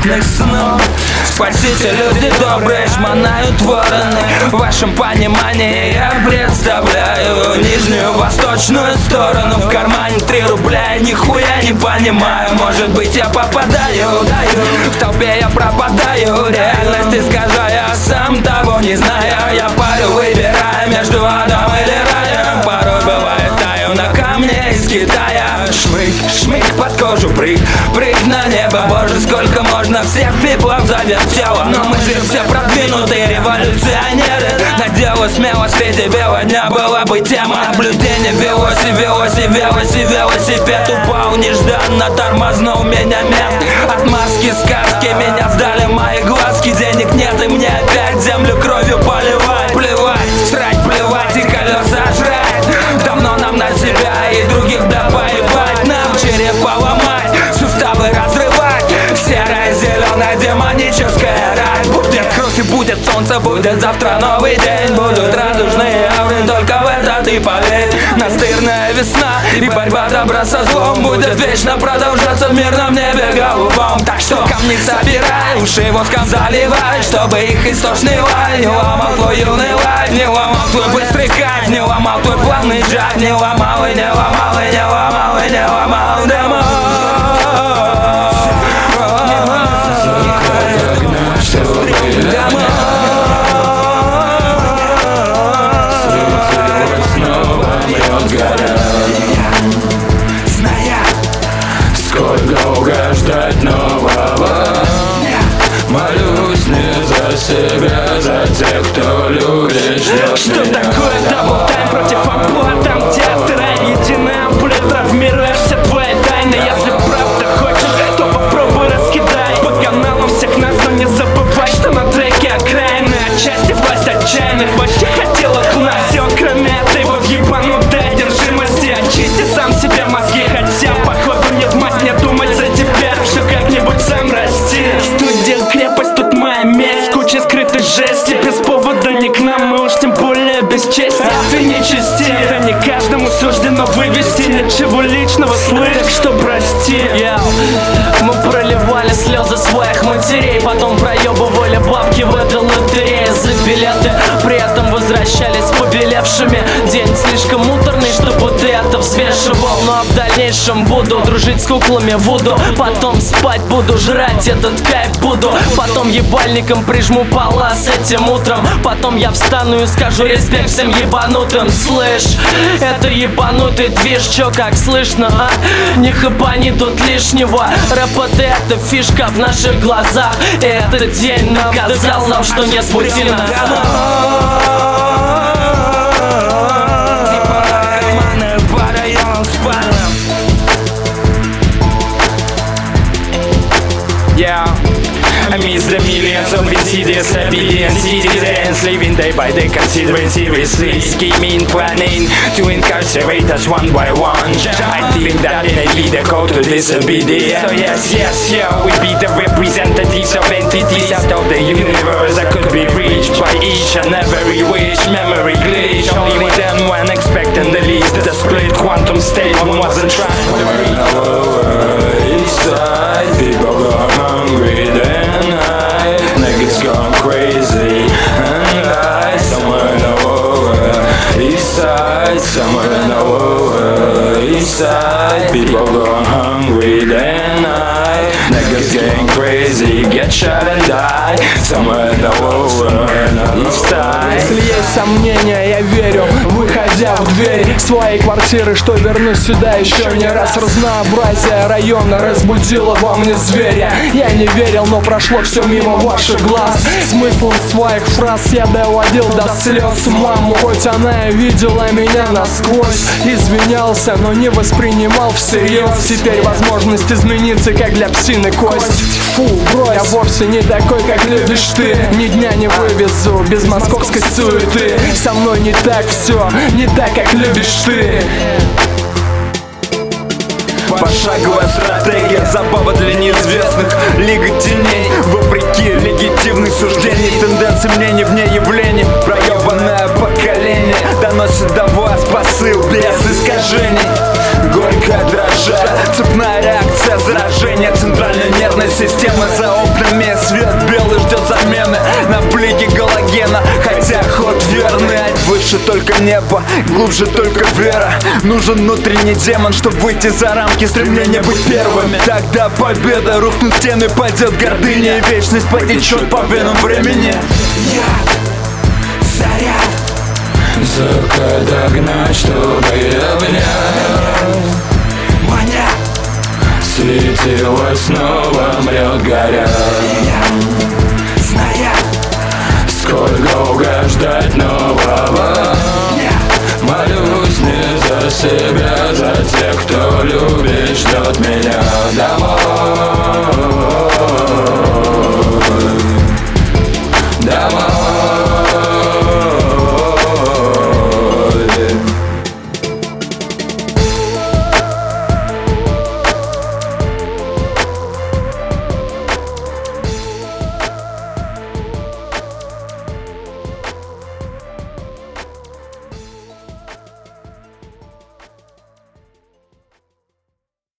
бессмертных снов. Спасите, люди добрые, шмонают вороны. В вашем понимании я представляю нижнюю восточную сторону. В кармане 3 рубля, нихуя не понимаю. Может быть, я попадаю, в толпе я пропадаю. Реальность искажая, сам того не зная. Я парю, выбирая между адом или раем. Порой бывает, таю на камне из Китая. Шмык, шмык под кожу, прыг, прыг на небо. Боже, сколько можно всех пиплов завертело. Но мы же все продвинутые революционеры. На дело смелость среди бела дня была бы тема. Наблюдение велосипед упал нежданно, тормознул меня мент. Отмазки, сказки, меня сдали мои глазки. Денег нет и мне опять землю кровью поливать. Плевать, срать, плевать и колеса жрать. Давно нам на себя и других да поебать. Нам черепа ломать, суставы разрывать. Серая, зеленая, демоническая рай. Будет кровь и будет солнце, будет завтра новый день. Будут радужные ауры, только в это ты поверь. Настырная весна и борьба добра со злом будет вечно продолжаться в мирном небе голубом. Так что камни собирай, уши воском заливай, чтобы их истошный лай не ломал твой юный лайф, не ломал твой быстрый кайф, не ломал твой плавный джайв, не ломал и не ломал и не ломал и не ломал демо. Сколько угождать нового. Молюсь не за себя, за тех, кто любит. Что такое дабл-тайм против амплуа? Там, где вторая единая ампуля травмируя все твои тайны. Если правда хочешь, то попробуй раскидай по каналам всех нас, но не забывай, что на треке окраины отчасти власть отчаянных вообще хотела туда. Все, кроме этой вот ебанутой одержимости. Очисти сам себе мозги, хотя походу не в мать не думать за тебя. Все как-нибудь сам расти. Студия крепость, тут моя месть. Куча скрытой жести, без повода не к нам, мы уж тем более без чести. Ты не чести, это не каждому суждено вывести. Ничего личного, слышь, так что прости. Мы проливали слезы своих матерей, потом проебывали бабки в этой лотерее за билеты, при этом возвращались побелевшими. День слишком муторный, чтобы ты это взвешивал, но в дальнейшем буду дружить с куклами Вуду. Потом спать буду, жрать этот кайф буду. Потом ебальником прижму палас этим утром. Потом я встану и скажу респект всем ебанутым. Слышь, это ебанутый движ, чё как слышно, а? Не хапани тут лишнего. Рэп это фишка в наших глазах. И этот день доказал нам, что нет пути назад. Amidst the millions of insidious obedient citizens living day by day, considering seriously, scheming, planning to incarcerate us one by one. I think that innately the call to disobedience. So yes, yeah, we be the representatives of entities out of the universe that could be reached by each and every wish. Memory glitch, only with them when expecting the least. The split quantum state one wasn't trying to reach. Inside, people go hungry, then niggas gone crazy, and I somewhere in the world, east side, somewhere in the world, east side, people gone hungry, then niggas getting crazy, get shot and die, somewhere in the world, east side. Если есть сомнения, я верю, выходя в дверь своей квартиры, что вернусь сюда еще не раз. Разнообразие района разбудило во мне зверя. Я не верил, но прошло все мимо ваших глаз. Смысл своих фраз я доводил до слез маму, хоть она и видела меня насквозь. Извинялся, но не воспринимал всерьез. Теперь возможность измениться, как для псины кость. Фу, брось, я вовсе не такой, как любишь ты. Ни дня не вывезу без московской суеты. Со мной не так все, не так, как любишь ты. Пошаговая стратегия, забава для неизвестных. Лига теней, вопреки легитимных суждений. Тенденции мнений вне явлений. Проебанное поколение доносит до вас посыл без искажений. Горькая дрожа, цепная реакция заражения. Центральная нервная система за опыт Выше только небо, глубже только вера. Нужен внутренний демон, чтобы выйти за рамки стремления быть первыми. Тогда победа, рухнут стены, пойдет гордыня, и вечность потечет по венам времени. Заряд. Закат догнать, чтобы обнять. Маня. Светило снова мрет горя. Зная. Сколько угождать нового. Молюсь не за себя, за тех, кто любит, ждет меня.